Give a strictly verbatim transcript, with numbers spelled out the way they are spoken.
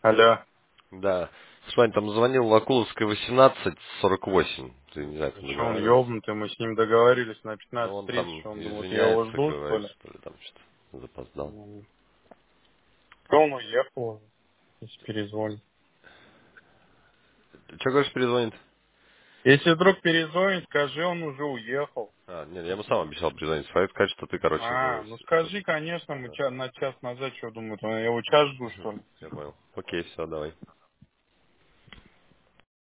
Алло. Да. Слушай, там звонил Лакуловская восемнадцать сорок восемь. Ты не знаю, А там че он договаривались. ёбнутый? Мы с ним договорились на Ну, пятнадцать он тридцать, там что он думает, я его извиняется, жду, что говорит, ли? что ли, там что-то запоздал. М. Что он уехал, если перезвонит. Ты что, говоришь, перезвонит? Если вдруг перезвонит, скажи, он уже уехал. А, нет, я ему сам обещал перезвонить. Сказать, сказать, что ты, короче, А, ну, ну с- скажи, слушай. конечно, мы Да. ча- на час назад что думают, я его час жду, что Мгм. ли? Я понял. Окей, все, давай.